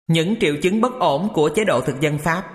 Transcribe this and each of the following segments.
Những triệu chứng bất ổn của chế độ thực dân Pháp.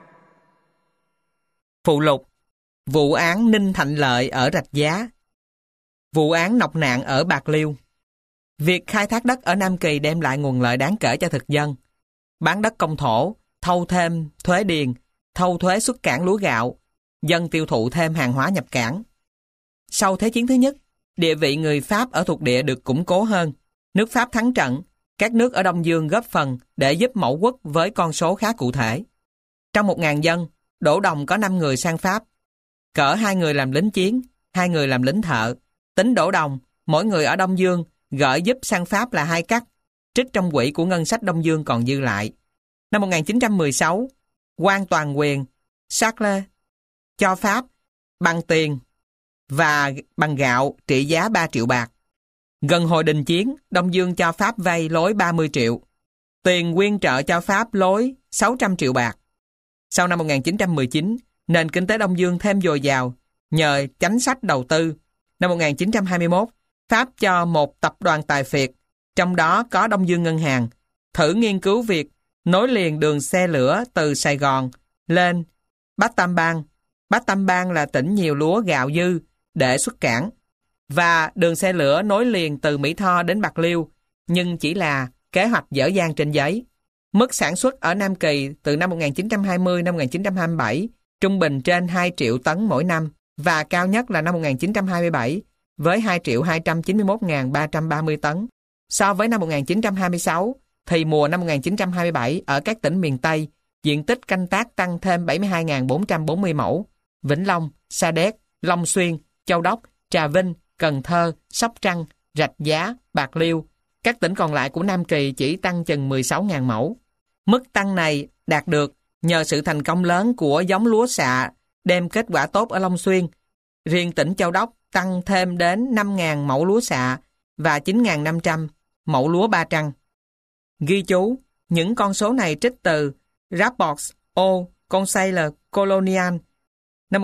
Phụ lục: vụ án Ninh Thạnh Lợi ở Rạch Giá, vụ án nọc nạn ở Bạc Liêu. Việc khai thác đất ở Nam Kỳ đem lại nguồn lợi đáng kể cho thực dân. Bán đất công thổ, thâu thêm thuế điền, thâu thuế xuất cảng lúa gạo, dân tiêu thụ thêm hàng hóa nhập cảng. Sau Thế chiến thứ nhất, địa vị người Pháp ở thuộc địa được củng cố hơn. Nước Pháp thắng trận, các nước ở Đông Dương góp phần để giúp mẫu quốc với con số khá cụ thể. Trong 1.000 dân, Đỗ Đồng có 5 người sang Pháp. Cỡ 2 người làm lính chiến, 2 người làm lính thợ. Tính Đỗ Đồng, mỗi người ở Đông Dương gửi giúp sang Pháp là 2 cắt, trích trong quỹ của ngân sách Đông Dương còn dư lại. Năm 1916, quan toàn quyền Charles cho Pháp bằng tiền và bằng gạo trị giá 3 triệu bạc. Gần hồi đình chiến, Đông Dương cho Pháp vay lối 30 triệu. Tiền quyên trợ cho Pháp lối 600 triệu bạc. Sau năm 1919, nền kinh tế Đông Dương thêm dồi dào nhờ chính sách đầu tư. Năm 1921, Pháp cho một tập đoàn tài phiệt, trong đó có Đông Dương Ngân hàng, thử nghiên cứu việc nối liền đường xe lửa từ Sài Gòn lên Battambang. Battambang là tỉnh nhiều lúa gạo dư để xuất cảng, và đường xe lửa nối liền từ Mỹ Tho đến Bạc Liêu, nhưng chỉ là kế hoạch dở dang trên giấy. Mức sản xuất ở Nam Kỳ từ năm 1920 năm 1927 trung bình trên 2 triệu tấn mỗi năm, và cao nhất là năm 1927 với 2.291.330 tấn. So với năm 1926, thì mùa năm 1927 ở các tỉnh miền Tây, diện tích canh tác tăng thêm 72.440 mẫu. Vĩnh Long, Sa Đéc, Long Xuyên, Châu Đốc, Trà Vinh, Cần Thơ, Sóc Trăng, Rạch Giá, Bạc Liêu. Các tỉnh còn lại của Nam Kỳ chỉ tăng chừng 16.000 mẫu. Mức tăng này đạt được nhờ sự thành công lớn của giống lúa xạ đem kết quả tốt ở Long Xuyên. Riêng tỉnh Châu Đốc tăng thêm đến 5.000 mẫu lúa xạ và 9.500 mẫu lúa ba trăng. Ghi chú, những con số này trích từ Rapports au Conseil Colonial năm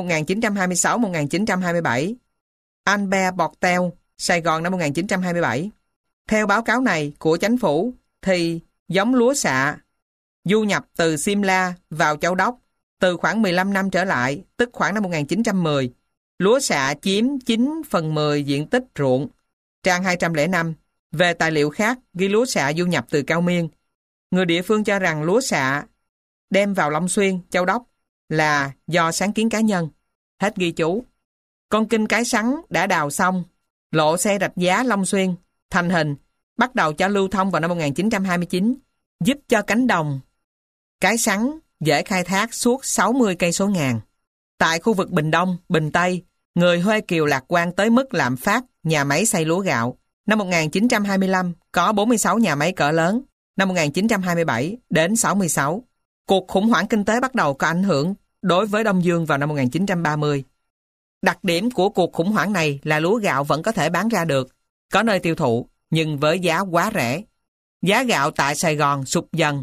1926-1927, Albert Bourtel, Sài Gòn năm 1927. Theo báo cáo này của chính phủ, thì giống lúa xạ du nhập từ Simla vào Châu Đốc từ khoảng 15 năm trở lại, tức khoảng năm 1910. Lúa xạ chiếm 9/10 diện tích ruộng. Trang 205. Về tài liệu khác, ghi lúa xạ du nhập từ Cao Miên. Người địa phương cho rằng lúa xạ đem vào Long Xuyên, Châu Đốc là do sáng kiến cá nhân. Hết ghi chú. Con kênh Cái Sắn đã đào xong, lộ xe Rạch Giá Long Xuyên thành hình, bắt đầu cho lưu thông vào năm 1929, giúp cho cánh đồng Cái Sắn dễ khai thác suốt 60 cây số ngàn. Tại khu vực Bình Đông, Bình Tây, người Huê Kiều lạc quan tới mức lạm phát nhà máy xay lúa gạo. Năm 1925 có 46 nhà máy cỡ lớn, năm 1927 đến 66. Cuộc khủng hoảng kinh tế bắt đầu có ảnh hưởng đối với Đông Dương vào năm 1930. Đặc điểm của cuộc khủng hoảng này là lúa gạo vẫn có thể bán ra được, có nơi tiêu thụ, nhưng với giá quá rẻ. Giá gạo tại Sài Gòn sụt dần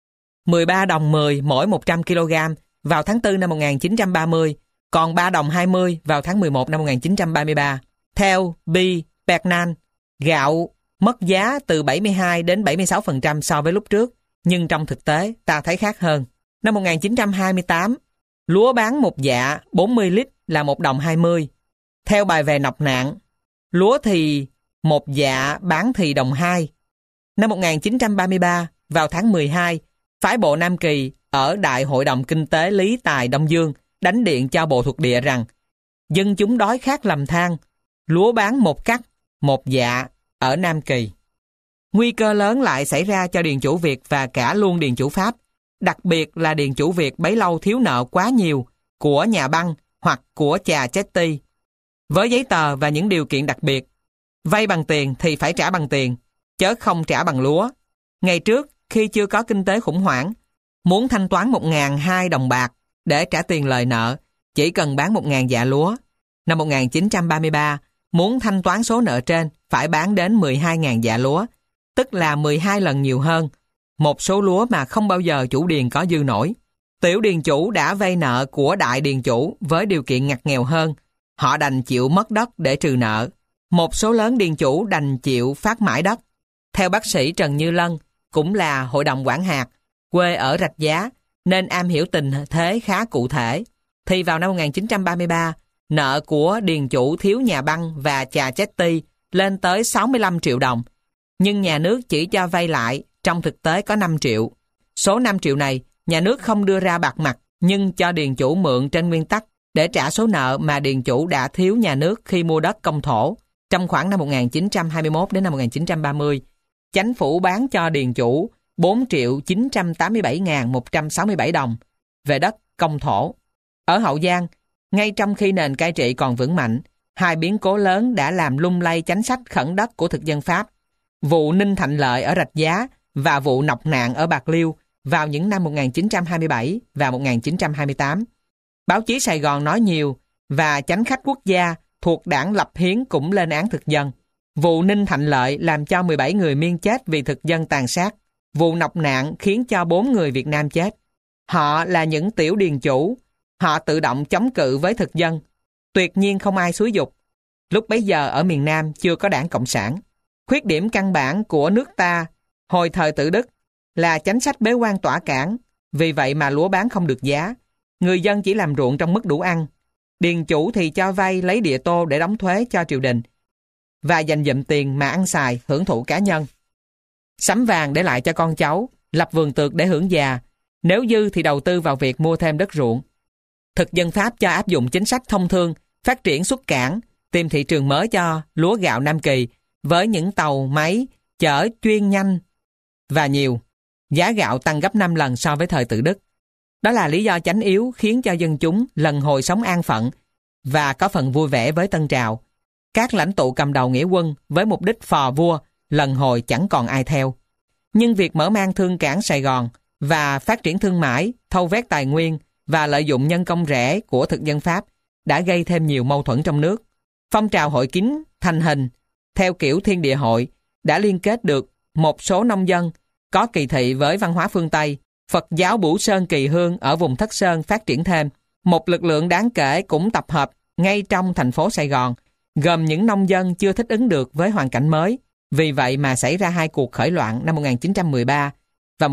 13 đồng 10 mỗi 100 kg vào tháng 4 năm 1930, còn 3 đồng 20 vào tháng 11 năm 1933. Theo B. Bernan, gạo mất giá từ 72 đến 76% so với lúc trước, nhưng trong thực tế ta thấy khác hơn. Năm 1928, lúa bán một dạ 40 lít là 1 đồng 20. Theo bài về nọc nạn, lúa thì một dạ bán thì đồng 2. Năm 1933, vào tháng 12, phái bộ Nam Kỳ ở Đại hội đồng Kinh tế Lý Tài Đông Dương đánh điện cho bộ thuộc địa rằng dân chúng đói khát lầm than, lúa bán một cắt, một dạ ở Nam Kỳ. Nguy cơ lớn lại xảy ra cho điền chủ Việt và cả luôn điền chủ Pháp, đặc biệt là điền chủ Việt bấy lâu thiếu nợ quá nhiều của nhà băng hoặc của chà Chetty. Với giấy tờ và những điều kiện đặc biệt, vay bằng tiền thì phải trả bằng tiền, chớ không trả bằng lúa. Ngày trước, khi chưa có kinh tế khủng hoảng, muốn thanh toán 1.200 đồng bạc để trả tiền lời nợ, chỉ cần bán 1.000 dạ lúa. Năm 1933, muốn thanh toán số nợ trên, phải bán đến 12.000 dạ lúa, tức là 12 lần nhiều hơn. Một số lúa mà không bao giờ chủ điền có dư nổi. Tiểu điền chủ đã vay nợ của đại điền chủ với điều kiện ngặt nghèo hơn. Họ đành chịu mất đất để trừ nợ. Một số lớn điền chủ đành chịu phát mãi đất. Theo bác sĩ Trần Như Lân, cũng là hội đồng quản hạt, quê ở Rạch Giá, nên am hiểu tình thế khá cụ thể. Thì vào năm 1933, nợ của điền chủ Thiếu Nhà Băng và Chà Chetty lên tới 65 triệu đồng, nhưng nhà nước chỉ cho vay lại, trong thực tế có 5 triệu. Số 5 triệu này, nhà nước không đưa ra bạc mặt, nhưng cho điền chủ mượn trên nguyên tắc để trả số nợ mà điền chủ đã thiếu nhà nước khi mua đất công thổ. Trong khoảng năm 1921 đến năm 1930, Chánh phủ bán cho điền chủ 4.987.167 đồng về đất công thổ. Ở Hậu Giang, ngay trong khi nền cai trị còn vững mạnh, hai biến cố lớn đã làm lung lay chánh sách khẩn đất của thực dân Pháp. Vụ Ninh Thạnh Lợi ở Rạch Giá và vụ Nọc Nạn ở Bạc Liêu vào những năm 1927 và 1928. Báo chí Sài Gòn nói nhiều và chánh khách quốc gia thuộc đảng Lập Hiến cũng lên án thực dân. Vụ Ninh Thạnh Lợi làm cho 17 người Miên chết vì thực dân tàn sát. Vụ Nọc Nạn khiến cho 4 người Việt Nam chết. Họ là những tiểu điền chủ. Họ tự động chống cự với thực dân. Tuyệt nhiên không ai xúi giục. Lúc bấy giờ ở miền Nam chưa có đảng Cộng sản. Khuyết điểm căn bản của nước ta hồi thời Tự Đức là chính sách bế quan tỏa cản. Vì vậy mà lúa bán không được giá. Người dân chỉ làm ruộng trong mức đủ ăn. Điền chủ thì cho vay lấy địa tô để đóng thuế cho triều đình và dành dụm tiền mà ăn xài, hưởng thụ cá nhân. Sắm vàng để lại cho con cháu, lập vườn tược để hưởng già. Nếu dư thì đầu tư vào việc mua thêm đất ruộng. Thực dân Pháp cho áp dụng chính sách thông thương, phát triển xuất cảng, tìm thị trường mới cho lúa gạo Nam Kỳ với những tàu máy chở chuyên nhanh và nhiều. Giá gạo tăng gấp 5 lần so với thời Tự Đức. Đó là lý do chánh yếu khiến cho dân chúng lần hồi sống an phận và có phần vui vẻ với tân trào. Các lãnh tụ cầm đầu nghĩa quân với mục đích phò vua lần hồi chẳng còn ai theo. Nhưng việc mở mang thương cảng Sài Gòn và phát triển thương mại, thâu vét tài nguyên và lợi dụng nhân công rẻ của thực dân Pháp đã gây thêm nhiều mâu thuẫn trong nước. Phong trào hội kín thành hình theo kiểu thiên địa hội đã liên kết được một số nông dân có kỳ thị với văn hóa phương Tây. Phật giáo Bửu Sơn Kỳ Hương ở vùng Thất Sơn phát triển thêm. Một lực lượng đáng kể cũng tập hợp ngay trong thành phố Sài Gòn, gồm những nông dân chưa thích ứng được với hoàn cảnh mới. Vì vậy mà xảy ra hai cuộc khởi loạn năm 1913 và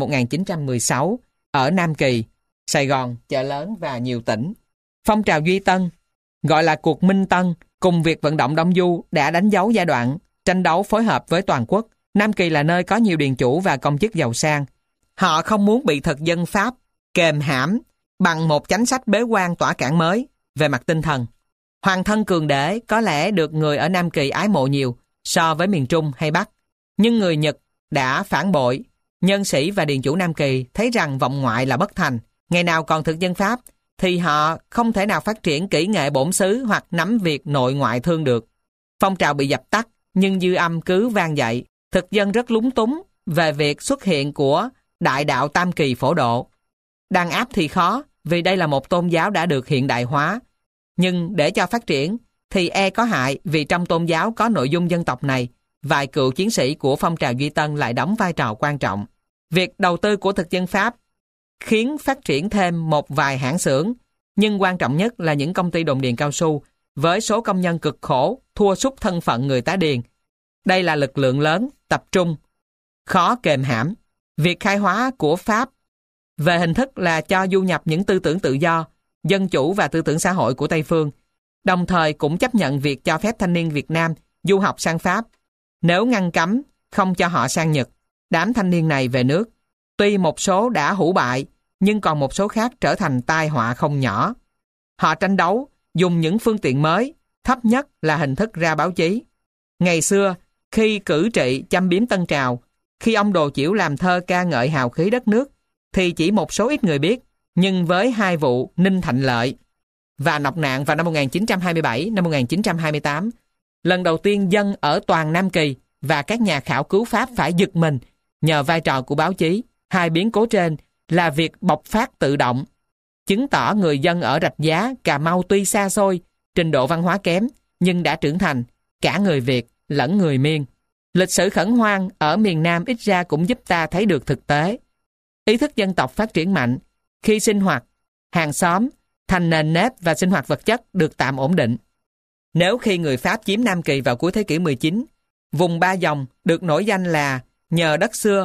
1916 ở Nam Kỳ, Sài Gòn, Chợ Lớn và nhiều tỉnh. Phong trào Duy Tân, gọi là cuộc Minh Tân, cùng việc vận động Đông Du đã đánh dấu giai đoạn tranh đấu phối hợp với toàn quốc. Nam Kỳ là nơi có nhiều điền chủ và công chức giàu sang. Họ không muốn bị thực dân Pháp kềm hãm bằng một chính sách bế quan tỏa cản mới về mặt tinh thần. Hoàng thân Cường Đế có lẽ được người ở Nam Kỳ ái mộ nhiều so với miền Trung hay Bắc, nhưng người Nhật đã phản bội. Nhân sĩ và điền chủ Nam Kỳ thấy rằng vọng ngoại là bất thành. Ngày nào còn thực dân Pháp thì họ không thể nào phát triển kỹ nghệ bổn xứ hoặc nắm việc nội ngoại thương được. Phong trào bị dập tắt, nhưng dư âm cứ vang dậy. Thực dân rất lúng túng về việc xuất hiện của Đại đạo Tam Kỳ Phổ Độ. Đàn áp thì khó, vì đây là một tôn giáo đã được hiện đại hóa. Nhưng để cho phát triển thì có hại, vì trong tôn giáo có nội dung dân tộc này, vài cựu chiến sĩ của phong trào Duy Tân lại đóng vai trò quan trọng. Việc đầu tư của thực dân Pháp khiến phát triển thêm một vài hãng xưởng, nhưng quan trọng nhất là những công ty đồn điền cao su với số công nhân cực khổ thua sút thân phận người tá điền. Đây là lực lượng lớn, tập trung, khó kềm hãm. Việc khai hóa của Pháp về hình thức là cho du nhập những tư tưởng tự do, dân chủ và tư tưởng xã hội của Tây phương, đồng thời cũng chấp nhận việc cho phép thanh niên Việt Nam du học sang Pháp. Nếu ngăn cấm, không cho họ sang Nhật, đám thanh niên này về nước. Tuy một số đã hủ bại, nhưng còn một số khác trở thành tai họa không nhỏ. Họ tranh đấu, dùng những phương tiện mới, thấp nhất là hình thức ra báo chí. Ngày xưa, khi cử trị châm biếm tân trào, khi ông Đồ Chiểu làm thơ ca ngợi hào khí đất nước, thì chỉ một số ít người biết. Nhưng với hai vụ Ninh Thạnh Lợi và Nọc Nạn vào năm 1927, năm 1928, lần đầu tiên dân ở toàn Nam Kỳ và các nhà khảo cứu Pháp phải giật mình nhờ vai trò của báo chí. Hai biến cố trên là việc bộc phát tự động, chứng tỏ người dân ở Rạch Giá, Cà Mau tuy xa xôi, trình độ văn hóa kém, nhưng đã trưởng thành, cả người Việt lẫn người Miên. Lịch sử khẩn hoang ở miền Nam ít ra cũng giúp ta thấy được thực tế. Ý thức dân tộc phát triển mạnh khi sinh hoạt hàng xóm thành nền nếp và sinh hoạt vật chất được tạm ổn định. Nếu khi người Pháp chiếm Nam Kỳ vào cuối thế kỷ 19, vùng Ba Dòng được nổi danh là nhờ đất xưa,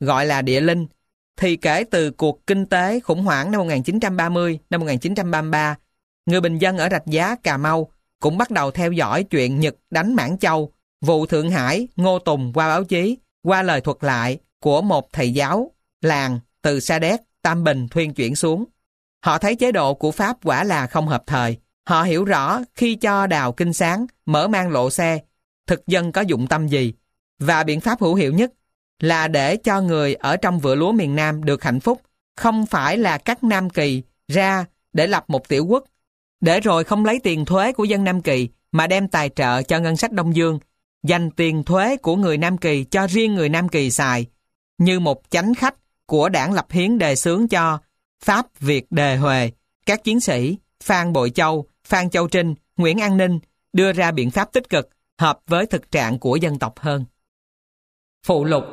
gọi là địa linh, thì kể từ cuộc kinh tế khủng hoảng năm 1930, năm 1933, người bình dân ở Rạch Giá, Cà Mau cũng bắt đầu theo dõi chuyện Nhật đánh Mãn Châu, vụ Thượng Hải, Ngô Tùng qua báo chí, qua lời thuật lại của một thầy giáo làng từ Sa Đéc, Tam Bình thuyên chuyển xuống. Họ thấy chế độ của Pháp quả là không hợp thời. Họ hiểu rõ khi cho đào kinh sáng, mở mang lộ xe, thực dân có dụng tâm gì, và biện pháp hữu hiệu nhất là để cho người ở trong vựa lúa miền Nam được hạnh phúc, không phải là cắt Nam Kỳ ra để lập một tiểu quốc, để rồi không lấy tiền thuế của dân Nam Kỳ mà đem tài trợ cho ngân sách Đông Dương, dành tiền thuế của người Nam Kỳ cho riêng người Nam Kỳ xài, như một chánh khách của đảng lập hiến đề xướng cho Pháp Việt Đề Huề. Các chiến sĩ Phan Bội Châu, Phan Châu Trinh, Nguyễn An Ninh đưa ra biện pháp tích cực, hợp với thực trạng của dân tộc hơn. Phụ lục: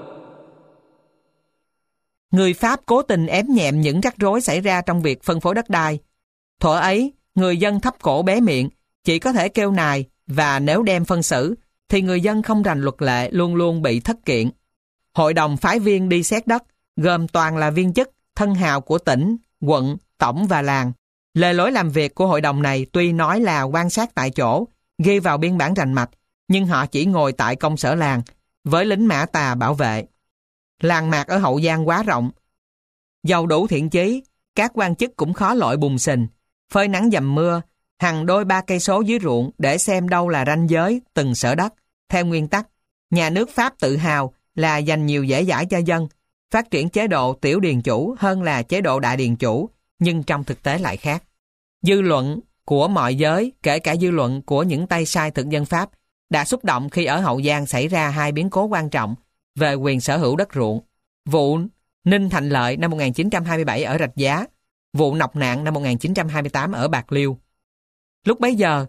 người Pháp cố tình ém nhẹm những rắc rối xảy ra trong việc phân phối đất đai. Thuở ấy, người dân thấp cổ bé miệng, chỉ có thể kêu nài, và nếu đem phân xử, thì người dân không rành luật lệ luôn luôn bị thất kiện. Hội đồng phái viên đi xét đất, gồm toàn là viên chức, thân hào của tỉnh, quận, tổng và làng. Lề lối làm việc của hội đồng này tuy nói là quan sát tại chỗ, ghi vào biên bản rành mạch, nhưng họ chỉ ngồi tại công sở làng, với lính mã tà bảo vệ. Làng mạc ở Hậu Giang quá rộng. Dầu đủ thiện chí, các quan chức cũng khó lội bùn xình, phơi nắng dầm mưa, hằng đôi 3 cây số dưới ruộng để xem đâu là ranh giới từng sở đất. Theo nguyên tắc, nhà nước Pháp tự hào là dành nhiều dễ dãi cho dân, phát triển chế độ tiểu điền chủ hơn là chế độ đại điền chủ, nhưng trong thực tế lại khác. Dư luận của mọi giới, kể cả dư luận của những tay sai thực dân Pháp, đã xúc động khi ở Hậu Giang xảy ra 2 biến cố quan trọng về quyền sở hữu đất ruộng. Vụ Ninh Thành Lợi năm 1927 ở Rạch Giá, vụ Nọc Nạn năm 1928 ở Bạc Liêu. Lúc bấy giờ,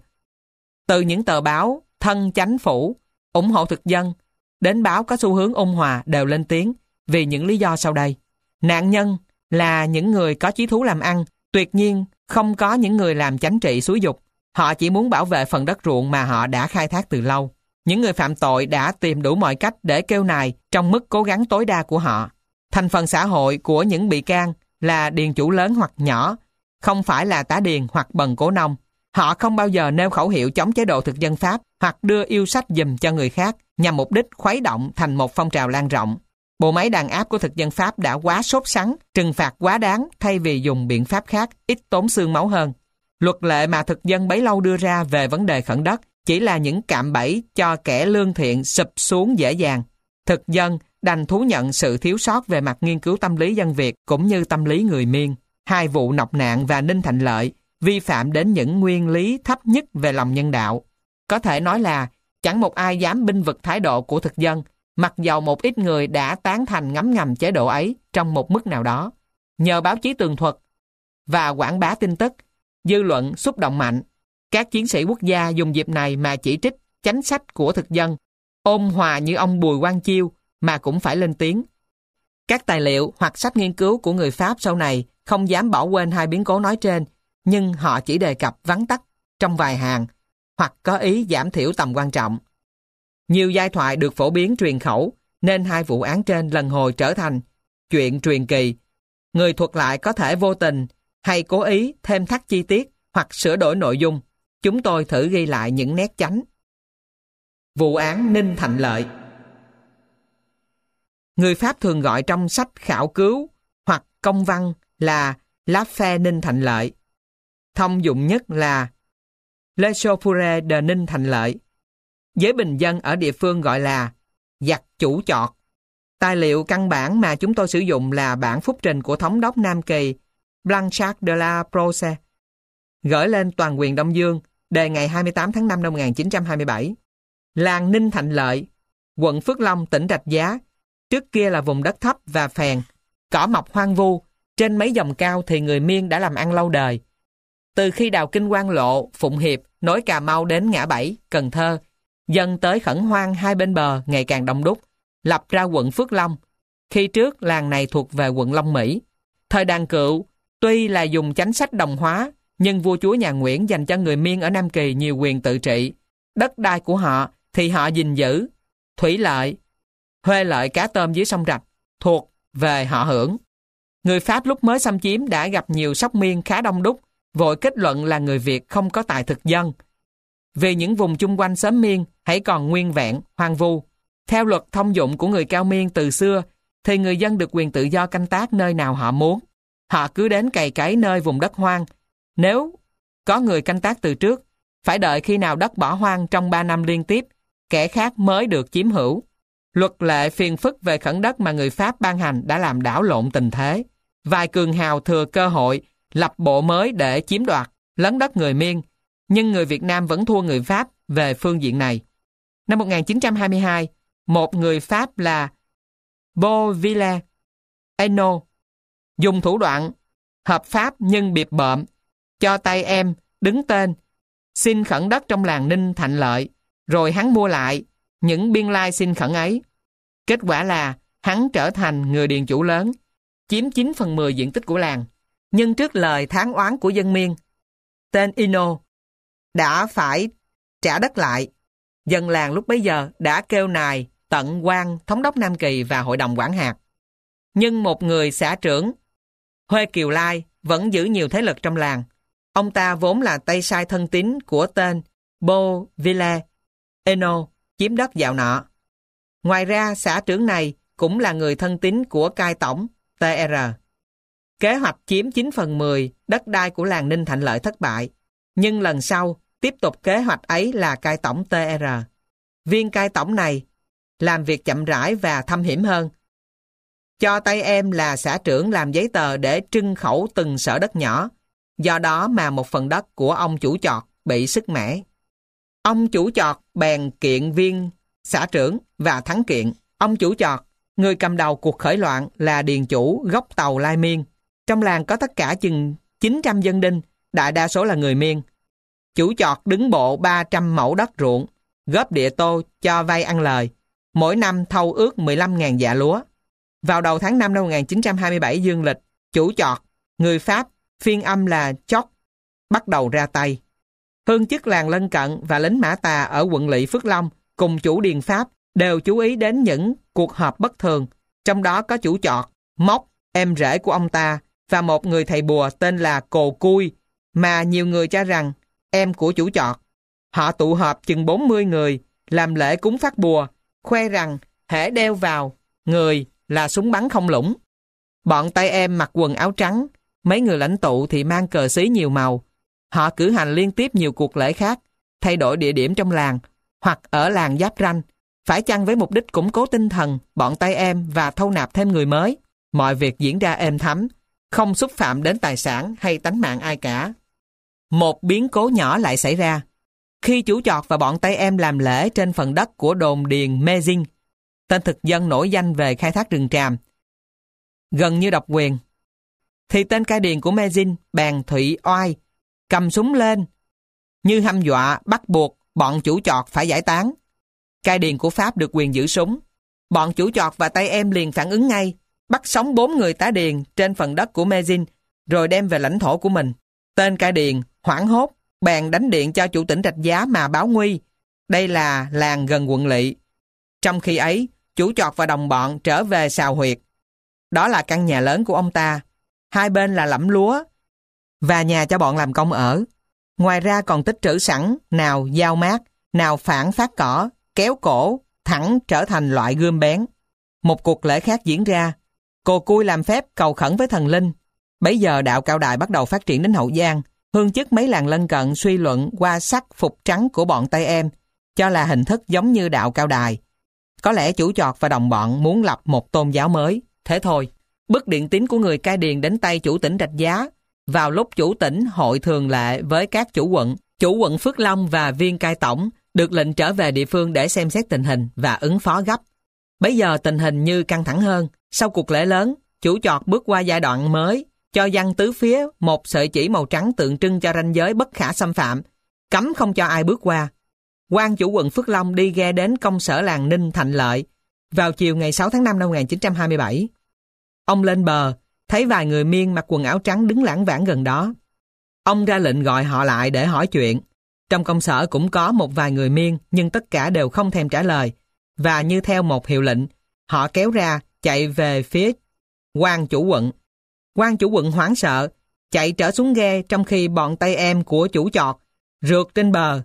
từ những tờ báo thân chánh phủ, ủng hộ thực dân, đến báo có xu hướng ôn hòa đều lên tiếng vì những lý do sau đây. Nạn nhân là những người có chí thú làm ăn, tuyệt nhiên không có những người làm chánh trị xúi dục. Họ chỉ muốn bảo vệ phần đất ruộng mà họ đã khai thác từ lâu. Những người phạm tội đã tìm đủ mọi cách để kêu nài trong mức cố gắng tối đa của họ. Thành phần xã hội của những bị can là điền chủ lớn hoặc nhỏ, không phải là tá điền hoặc bần cố nông. Họ không bao giờ nêu khẩu hiệu chống chế độ thực dân Pháp hoặc đưa yêu sách giùm cho người khác nhằm mục đích khuấy động thành một phong trào lan rộng. Bộ máy đàn áp của thực dân Pháp đã quá sốt sắng, trừng phạt quá đáng thay vì dùng biện pháp khác ít tốn xương máu hơn. Luật lệ mà thực dân bấy lâu đưa ra về vấn đề khẩn đất chỉ là những cạm bẫy cho kẻ lương thiện sụp xuống dễ dàng. Thực dân đành thú nhận sự thiếu sót về mặt nghiên cứu tâm lý dân Việt cũng như tâm lý người Miên. 2 vụ Nọc Nạn và Ninh Thành Lợi vi phạm đến những nguyên lý thấp nhất về lòng nhân đạo. Có thể nói là chẳng một ai dám binh vực thái độ của thực dân, mặc dầu một ít người đã tán thành ngấm ngầm chế độ ấy trong một mức nào đó. Nhờ báo chí tường thuật và quảng bá tin tức, dư luận xúc động mạnh. Các chiến sĩ quốc gia dùng dịp này mà chỉ trích chánh sách của thực dân, ôn hòa như ông Bùi Quang Chiêu mà cũng phải lên tiếng. Các tài liệu hoặc sách nghiên cứu của người Pháp sau này không dám bỏ quên 2 biến cố nói trên, nhưng họ chỉ đề cập vắn tắt trong vài hàng hoặc có ý giảm thiểu tầm quan trọng. Nhiều giai thoại được phổ biến truyền khẩu nên 2 vụ án trên lần hồi trở thành chuyện truyền kỳ. Người thuật lại có thể vô tình hay cố ý thêm thắt chi tiết hoặc sửa đổi nội dung. Chúng tôi thử ghi lại những nét chánh. Vụ án Ninh Thành Lợi. Người Pháp thường gọi trong sách khảo cứu hoặc công văn là L'affaire Ninh Thành Lợi. Thông dụng nhất là Le Chauffourée de Ninh Thành Lợi. Giới bình dân ở địa phương gọi là giặc chủ chọt. Tài liệu căn bản mà chúng tôi sử dụng là bản phúc trình của thống đốc Nam Kỳ Blanchard de la Proce, gửi lên toàn quyền Đông Dương, đề ngày 28 tháng 5 năm 1927. Làng Ninh Thành Lợi, quận Phước Long, tỉnh Rạch Giá, trước kia là vùng đất thấp và phèn, cỏ mọc hoang vu, trên mấy dòng cao thì người Miên đã làm ăn lâu đời. Từ khi đào Kinh Quang Lộ, Phụng Hiệp, nối Cà Mau đến Ngã Bảy, Cần Thơ, dần tới Khẩn Hoang hai bên bờ ngày càng đông đúc, lập ra quận Phước Long. Khi trước, làng này thuộc về quận Long Mỹ. Thời Đàn Cựu, tuy là dùng chánh sách đồng hóa, nhưng vua chúa nhà Nguyễn dành cho người Miên ở Nam Kỳ nhiều quyền tự trị. Đất đai của họ thì họ gìn giữ. Thủy lợi, huê lợi cá tôm dưới sông Rạch thuộc về họ hưởng. Người Pháp lúc mới xâm chiếm đã gặp nhiều sóc miên khá đông đúc, vội kết luận là người Việt không có tài thực dân. Vì những vùng chung quanh xóm miên hãy còn nguyên vẹn, hoang vu. Theo luật thông dụng của người Cao Miên từ xưa, thì người dân được quyền tự do canh tác nơi nào họ muốn. Họ cứ đến cày cấy nơi vùng đất hoang. Nếu có người canh tác từ trước, phải đợi khi nào đất bỏ hoang trong 3 năm liên tiếp, kẻ khác mới được chiếm hữu. Luật lệ phiền phức về khẩn đất mà người Pháp ban hành đã làm đảo lộn tình thế. Vài cường hào thừa cơ hội lập bộ mới để chiếm đoạt, lấn đất người Miên, nhưng người Việt Nam vẫn thua người Pháp về phương diện này. Năm 1922, một người Pháp là Beauvillers Hainaut dùng thủ đoạn hợp pháp nhưng bịp bợm, cho tay em đứng tên, xin khẩn đất trong làng Ninh Thạnh Lợi, rồi hắn mua lại những biên lai xin khẩn ấy. Kết quả là hắn trở thành người điền chủ lớn, chiếm 9/10 diện tích của làng. Nhưng trước lời thán oán của dân Miên, tên Hainaut đã phải trả đất lại. Dân làng lúc bấy giờ đã kêu nài tận quan thống đốc Nam Kỳ và hội đồng quản hạt. Nhưng một người xã trưởng Huê Kiều Lai vẫn giữ nhiều thế lực trong làng. Ông ta vốn là tay sai thân tín của tên Beauvillers Hainaut chiếm đất dạo nọ. Ngoài ra, xã trưởng này cũng là người thân tín của cai tổng TR. Kế hoạch chiếm 9/10 đất đai của làng Ninh Thạnh Lợi thất bại, nhưng lần sau tiếp tục kế hoạch ấy là cai tổng TR. Viên cai tổng này làm việc chậm rãi và thâm hiểm hơn. Cho tay em là xã trưởng làm giấy tờ để trưng khẩu từng sở đất nhỏ, do đó mà một phần đất của ông chủ chọt bị sứt mẻ. Ông chủ chọt bèn kiện viên xã trưởng và thắng kiện. Ông chủ chọt, người cầm đầu cuộc khởi loạn, là điền chủ gốc Tàu Lai Miên. Trong làng có tất cả chừng 900 dân đinh, đại đa số là người Miên. Chủ chọt đứng bộ 300 mẫu đất ruộng, góp địa tô cho vay ăn lời, mỗi năm thâu ước 15.000 dạ lúa. Vào đầu tháng 5 năm 1927 dương lịch, chủ chọt, người Pháp, phiên âm là Chóc, bắt đầu ra tay. Hương chức làng lân cận và lính Mã Tà ở quận lỵ Phước Long cùng chủ điền Pháp đều chú ý đến những cuộc họp bất thường, trong đó có chủ chọt, Móc, em rể của ông ta, và một người thầy bùa tên là Cồ Cui, mà nhiều người cho rằng em của chủ chọt. Họ tụ họp chừng 40 người, làm lễ cúng phát bùa, khoe rằng hễ đeo vào người là súng bắn không lũng. Bọn tay em mặc quần áo trắng, mấy người lãnh tụ thì mang cờ xí nhiều màu. Họ cử hành liên tiếp nhiều cuộc lễ khác, thay đổi địa điểm trong làng, hoặc ở làng giáp ranh, phải chăng với mục đích củng cố tinh thần bọn tay em và thâu nạp thêm người mới. Mọi việc diễn ra êm thấm, không xúc phạm đến tài sản hay tánh mạng ai cả. Một biến cố nhỏ lại xảy ra. Khi chủ chọt và bọn tay em làm lễ trên phần đất của đồn điền Mê Dinh, tên thực dân nổi danh về khai thác rừng tràm, gần như độc quyền, thì tên cai điền của Mê Dinh bèn thụy oai, cầm súng lên, như hăm dọa bắt buộc bọn chủ chọt phải giải tán. Cai điền của Pháp được quyền giữ súng. Bọn chủ chọt và tay em liền phản ứng ngay, bắt sống 4 người tá điền trên phần đất của Mê Dinh, rồi đem về lãnh thổ của mình. Tên cai điền hoảng hốt, bèn đánh điện cho chủ tỉnh Rạch Giá mà báo nguy. Đây là làng gần quận lỵ. Trong khi ấy, chủ chọt và đồng bọn trở về Sào Huyệt. Đó là căn nhà lớn của ông ta. Hai bên là lẫm lúa và nhà cho bọn làm công ở. Ngoài ra còn tích trữ sẵn nào dao mát, nào phản phát cỏ, kéo cổ, thẳng trở thành loại gươm bén. Một cuộc lễ khác diễn ra. Cồ Cui làm phép cầu khẩn với thần linh. Bấy giờ đạo Cao Đài bắt đầu phát triển đến Hậu Giang. Hương chức mấy làng lân cận suy luận qua sắc phục trắng của bọn tay em, cho là hình thức giống như đạo Cao Đài. Có lẽ chủ chọt và đồng bọn muốn lập một tôn giáo mới. Thế thôi, bức điện tín của người cai điền đến tay chủ tỉnh Rạch Giá vào lúc chủ tỉnh hội thường lệ với các chủ quận Phước Long và viên cai tổng được lệnh trở về địa phương để xem xét tình hình và ứng phó gấp. Bấy giờ tình hình như căng thẳng hơn. Sau cuộc lễ lớn, chủ chọt bước qua giai đoạn mới, cho giăng tứ phía một sợi chỉ màu trắng tượng trưng cho ranh giới bất khả xâm phạm, cấm không cho ai bước qua. Quan chủ quận Phước Long đi ghe đến công sở làng Ninh Thạnh Lợi vào chiều ngày 6 tháng 5 năm 1927. Ông lên bờ, thấy vài người Miên mặc quần áo trắng đứng lảng vảng gần đó. Ông ra lệnh gọi họ lại để hỏi chuyện. Trong công sở cũng có một vài người Miên, nhưng tất cả đều không thèm trả lời, và như theo một hiệu lệnh, họ kéo ra chạy về phía Quan chủ quận. Quan chủ quận hoảng sợ, chạy trở xuống ghe trong khi bọn tay em của chủ chọt rượt trên bờ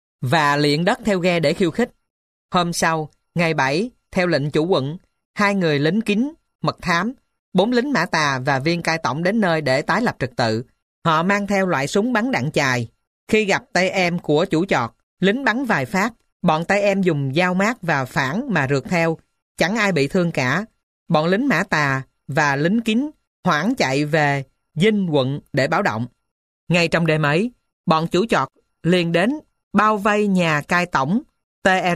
và liệng đất theo ghe để khiêu khích. Hôm sau, ngày 7, theo lệnh chủ quận, 2 người lính kín, mật thám, 4 lính mã tà và viên cai tổng đến nơi để tái lập trật tự. Họ mang theo loại súng bắn đạn chài. Khi gặp tay em của chủ chọt, lính bắn vài phát, bọn tay em dùng dao mát và phản mà rượt theo, chẳng ai bị thương cả. Bọn lính mã tà và lính kín hoảng chạy về Dinh quận để báo động. Ngay trong đêm ấy, bọn chủ chọt liền đến bao vây nhà cai tổng TR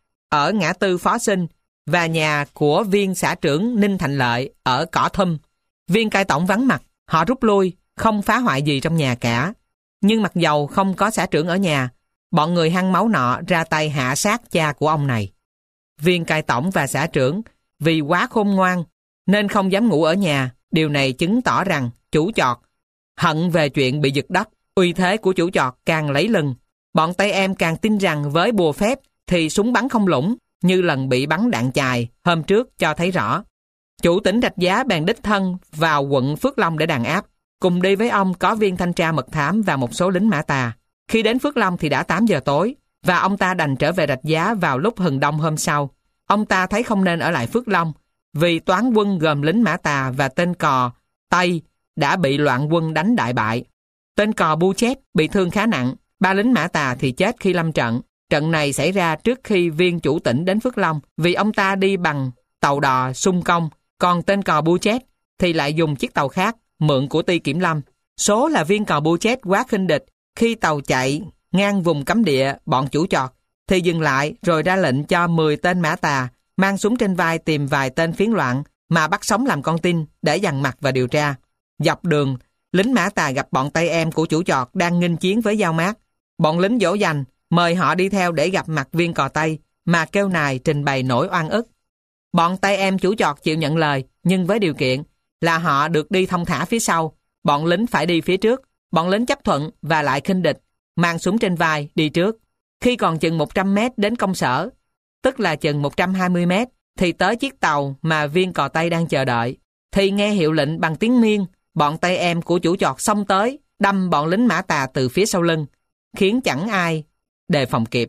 ở ngã tư Phó Sinh và nhà của viên xã trưởng Ninh Thành Lợi ở Cỏ Thum. Viên cai tổng vắng mặt, họ rút lui, không phá hoại gì trong nhà cả. Nhưng mặc dầu không có xã trưởng ở nhà, bọn người hăng máu nọ ra tay hạ sát cha của ông này. Viên cai tổng và xã trưởng vì quá khôn ngoan nên không dám ngủ ở nhà. Điều này chứng tỏ rằng chủ chọt hận về chuyện bị giật đất. Uy thế của chủ chọt càng lấy lừng. Bọn tay em càng tin rằng với bùa phép thì súng bắn không lũng, như lần bị bắn đạn chài hôm trước cho thấy rõ. Chủ tỉnh Rạch Giá bèn đích thân vào quận Phước Long để đàn áp. Cùng đi với ông có viên thanh tra mật thám và một số lính mã tà. Khi đến Phước Long thì đã 8 giờ tối và ông ta đành trở về Rạch Giá vào lúc hừng đông hôm sau. Ông ta thấy không nên ở lại Phước Long vì toán quân gồm lính mã tà và tên cò Tây đã bị loạn quân đánh đại bại. Tên cò Bu Chét bị thương khá nặng, 3 lính mã tà thì chết khi lâm trận. Trận này xảy ra trước khi viên chủ tỉnh đến Phước Long vì ông ta đi bằng tàu đò xung công, còn tên cò Bu Chét thì lại dùng chiếc tàu khác mượn của Ty Kiểm Lâm. Số là viên cò Bu Chét quá khinh địch, khi tàu chạy ngang vùng cấm địa bọn chủ chọt thì dừng lại rồi ra lệnh cho 10 tên mã tà mang súng trên vai tìm vài tên phiến loạn mà bắt sống làm con tin để dằn mặt và điều tra. Dọc đường, lính mã tà gặp bọn tay em của chủ chọt đang nghênh chiến với dao mát. Bọn lính dỗ dành mời họ đi theo để gặp mặt viên cò Tây mà kêu nài trình bày nỗi oan ức. Bọn tay em chủ chọt chịu nhận lời, nhưng với điều kiện là họ được đi thong thả phía sau, bọn lính phải đi phía trước. Bọn lính chấp thuận và lại khinh địch, mang súng trên vai đi trước. Khi còn chừng 100 mét đến công sở, tức là chừng 120 mét, thì tới chiếc tàu mà viên cò Tây đang chờ đợi. Thì nghe hiệu lệnh bằng tiếng Miên, bọn tay em của chủ chọt xông tới, đâm bọn lính mã tà từ phía sau lưng, khiến chẳng ai đề phòng kịp.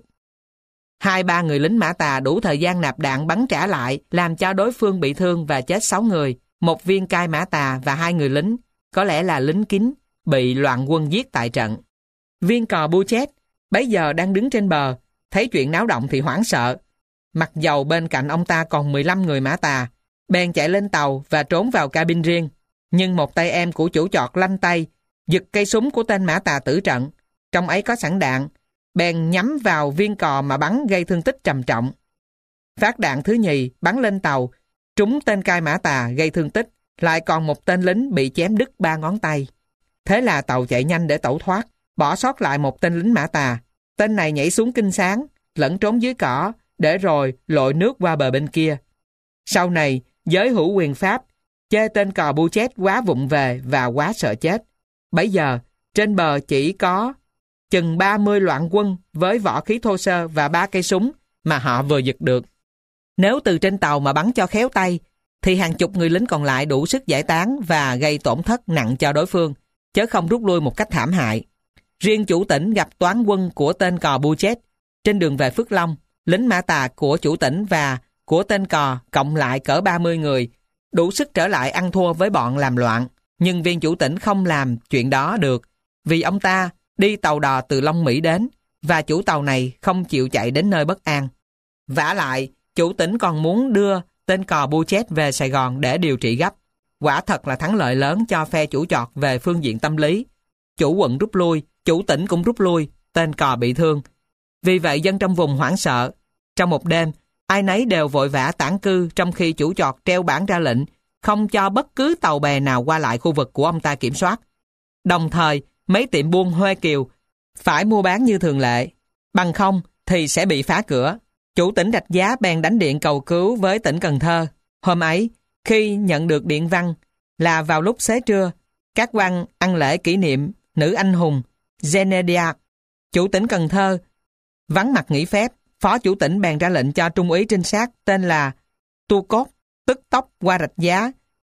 2-3 người lính mã tà đủ thời gian nạp đạn bắn trả lại, làm cho đối phương bị thương và chết 6 người, 1 viên cai mã tà và 2 người lính, có lẽ là lính kín, bị loạn quân giết tại trận. Viên cò Bu Chét bấy giờ đang đứng trên bờ, thấy chuyện náo động thì hoảng sợ. Mặc dầu bên cạnh ông ta còn 15 người mã tà, bèn chạy lên tàu và trốn vào cabin riêng. Nhưng một tay em của chủ chọt lanh tay, giật cây súng của tên mã tà tử trận. Trong ấy có sẵn đạn, bèn nhắm vào viên cò mà bắn gây thương tích trầm trọng. Phát đạn thứ nhì bắn lên tàu, trúng tên cai mã tà gây thương tích, lại còn một tên lính bị chém đứt 3 ngón tay. Thế là tàu chạy nhanh để tẩu thoát, bỏ sót lại một tên lính mã tà. Tên này nhảy xuống kinh sáng, lẫn trốn dưới cỏ, để rồi lội nước qua bờ bên kia. Sau này, giới hữu quyền Pháp chê tên cò Bu Chét quá vụng về và quá sợ chết. Bấy giờ, trên bờ chỉ có chừng 30 loạn quân với võ khí thô sơ và 3 cây súng mà họ vừa giật được. Nếu từ trên tàu mà bắn cho khéo tay, thì hàng chục người lính còn lại đủ sức giải tán và gây tổn thất nặng cho đối phương, chớ không rút lui một cách thảm hại. Riêng chủ tỉnh gặp toán quân của tên cò Bu Chét trên đường về Phước Long, lính mã tà của chủ tỉnh và của tên cò cộng lại cỡ 30 người, đủ sức trở lại ăn thua với bọn làm loạn. Nhưng viên chủ tỉnh không làm chuyện đó được, vì ông ta đi tàu đò từ Long Mỹ đến, và chủ tàu này không chịu chạy đến nơi bất an. Vả lại, chủ tỉnh còn muốn đưa tên cò Bu Chét về Sài Gòn để điều trị gấp. Quả thật là thắng lợi lớn cho phe chủ chọt về phương diện tâm lý. Chủ quận rút lui, chủ tỉnh cũng rút lui, tên cò bị thương. Vì vậy dân trong vùng hoảng sợ. Trong một đêm, ai nấy đều vội vã tản cư, trong khi chủ chọt treo bản ra lệnh không cho bất cứ tàu bè nào qua lại khu vực của ông ta kiểm soát. Đồng thời, mấy tiệm buôn Huê Kiều phải mua bán như thường lệ, bằng không thì sẽ bị phá cửa. Chủ tỉnh Rạch Giá bèn đánh điện cầu cứu với tỉnh Cần Thơ. Hôm ấy, khi nhận được điện văn là vào lúc xế trưa, các quan ăn lễ kỷ niệm nữ anh hùng Genedia, chủ tỉnh Cần Thơ vắng mặt nghỉ phép. Phó chủ tỉnh bèn ra lệnh cho trung úy trinh sát tên là Tu Cốt tức tốc qua Rạch Giá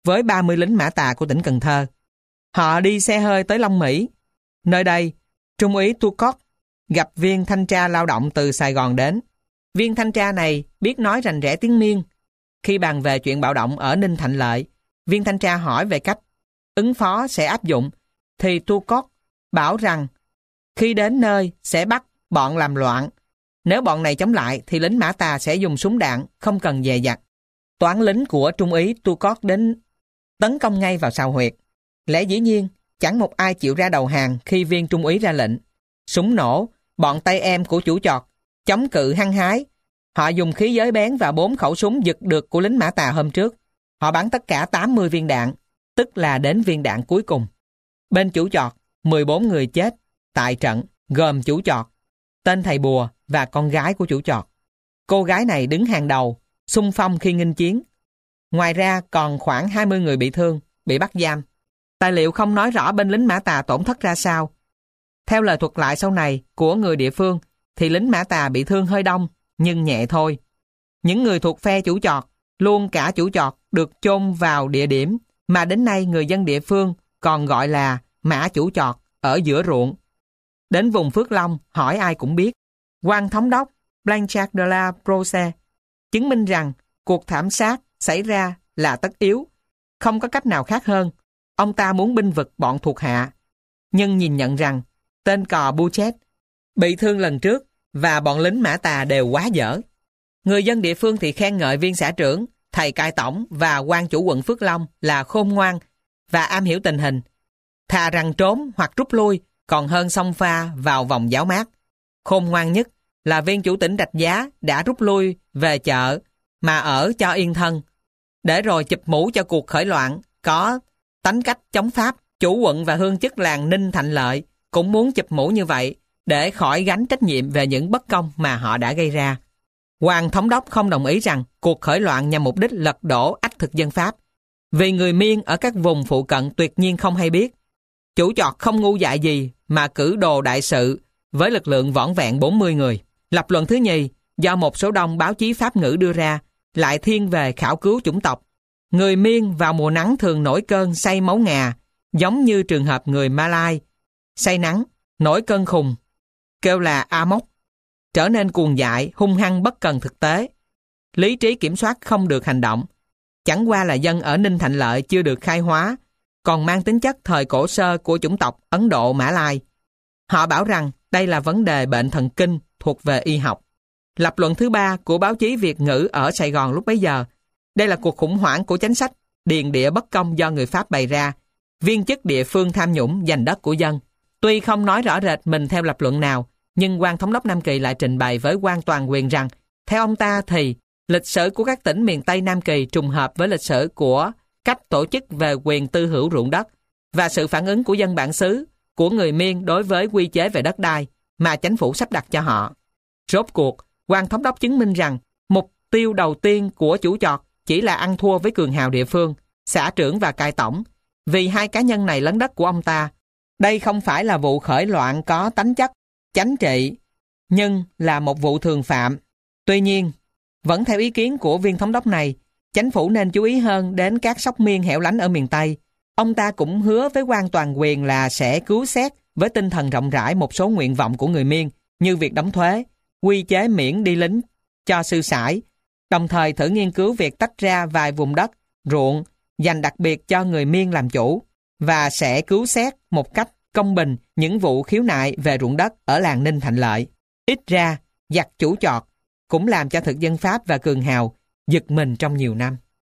với 30 lính Mã Tà của tỉnh Cần Thơ. Họ đi xe hơi tới Long Mỹ. Nơi đây, Trung úy Turcotte gặp viên thanh tra lao động từ Sài Gòn đến. Viên thanh tra này biết nói rành rẽ tiếng Miên. Khi bàn về chuyện bạo động ở Ninh Thạnh Lợi, viên thanh tra hỏi về cách ứng phó sẽ áp dụng, thì Turcotte bảo rằng khi đến nơi sẽ bắt bọn làm loạn. Nếu bọn này chống lại thì lính Mã Tà sẽ dùng súng đạn, không cần dè dặt. Toán lính của Trung úy Turcotte đến tấn công ngay vào sào huyệt. Lẽ dĩ nhiên, chẳng một ai chịu ra đầu hàng khi viên trung úy ra lệnh. Súng nổ, bọn tay em của chủ chọt chống cự hăng hái. Họ dùng khí giới bén và 4 khẩu súng giật được của lính Mã Tà hôm trước. Họ bắn tất cả 80 viên đạn, tức là đến viên đạn cuối cùng. Bên chủ chọt, 14 người chết tại trận, gồm chủ chọt, tên thầy bùa và con gái của chủ chọt. Cô gái này đứng hàng đầu, xung phong khi nghênh chiến. Ngoài ra còn khoảng 20 người bị thương, bị bắt giam. Tài liệu không nói rõ bên lính Mã Tà tổn thất ra sao. Theo lời thuật lại sau này của người địa phương, thì lính Mã Tà bị thương hơi đông, nhưng nhẹ thôi. Những người thuộc phe chủ chọt, luôn cả chủ chọt, được chôn vào địa điểm mà đến nay người dân địa phương còn gọi là Mã Chủ Chọt ở giữa ruộng. Đến vùng Phước Long, hỏi ai cũng biết. Quan thống đốc Blanchard de la Proce chứng minh rằng cuộc thảm sát xảy ra là tất yếu, không có cách nào khác hơn. Ông ta muốn binh vực bọn thuộc hạ, nhưng nhìn nhận rằng tên cò Buchet bị thương lần trước và bọn lính Mã Tà đều quá dở. Người dân địa phương thì khen ngợi viên xã trưởng, thầy cai tổng và quan chủ quận Phước Long là khôn ngoan và am hiểu tình hình. Thà rằng trốn hoặc rút lui còn hơn xông pha vào vòng giáo mát. Khôn ngoan nhất là viên chủ tỉnh Rạch Giá đã rút lui về chợ mà ở cho yên thân, để rồi chụp mũ cho cuộc khởi loạn có tánh cách chống Pháp. Chủ quận và hương chức làng Ninh Thạnh Lợi cũng muốn chụp mũ như vậy để khỏi gánh trách nhiệm về những bất công mà họ đã gây ra. Hoàng thống đốc không đồng ý rằng cuộc khởi loạn nhằm mục đích lật đổ ách thực dân Pháp, vì người Miên ở các vùng phụ cận tuyệt nhiên không hay biết. Chủ chọt không ngu dại gì mà cử đồ đại sự với lực lượng vỏn vẹn 40 người. Lập luận thứ nhì, do một số đông báo chí Pháp ngữ đưa ra, lại thiên về khảo cứu chủng tộc. Người Miên vào mùa nắng thường nổi cơn say máu ngà, giống như trường hợp người Malay. Say nắng, nổi cơn khùng, kêu là amok, trở nên cuồng dại, hung hăng bất cần thực tế. Lý trí kiểm soát không được hành động. Chẳng qua là dân ở Ninh Thạnh Lợi chưa được khai hóa, còn mang tính chất thời cổ sơ của chủng tộc Ấn Độ Mã Lai. Họ bảo rằng đây là vấn đề bệnh thần kinh thuộc về y học. Lập luận thứ ba của báo chí Việt ngữ ở Sài Gòn lúc bấy giờ, đây là cuộc khủng hoảng của chính sách điền địa bất công do người Pháp bày ra, viên chức địa phương tham nhũng giành đất của dân. Tuy không nói rõ rệt mình theo lập luận nào, nhưng quan thống đốc Nam Kỳ lại trình bày với quan toàn quyền rằng, theo ông ta thì lịch sử của các tỉnh miền Tây Nam Kỳ trùng hợp với lịch sử của cách tổ chức về quyền tư hữu ruộng đất và sự phản ứng của dân bản xứ, của người Miên đối với quy chế về đất đai mà chính phủ sắp đặt cho họ. Rốt cuộc, quan thống đốc chứng minh rằng mục tiêu đầu tiên của chủ chọt chỉ là ăn thua với cường hào địa phương, xã trưởng và cai tổng, vì hai cá nhân này lấn đất của ông ta. Đây không phải là vụ khởi loạn có tánh chất chánh trị, nhưng là một vụ thường phạm. Tuy nhiên, vẫn theo ý kiến của viên thống đốc này, chính phủ nên chú ý hơn đến các sóc miên hẻo lánh ở miền Tây. Ông ta cũng hứa với quan toàn quyền là sẽ cứu xét với tinh thần rộng rãi một số nguyện vọng của người Miên, như việc đóng thuế, quy chế miễn đi lính cho sư sãi, đồng thời thử nghiên cứu việc tách ra vài vùng đất, ruộng, dành đặc biệt cho người Miên làm chủ, và sẽ cứu xét một cách công bình những vụ khiếu nại về ruộng đất ở làng Ninh Thạnh Lợi. Ít ra, giặc chủ chọt cũng làm cho thực dân Pháp và cường hào giật mình trong nhiều năm.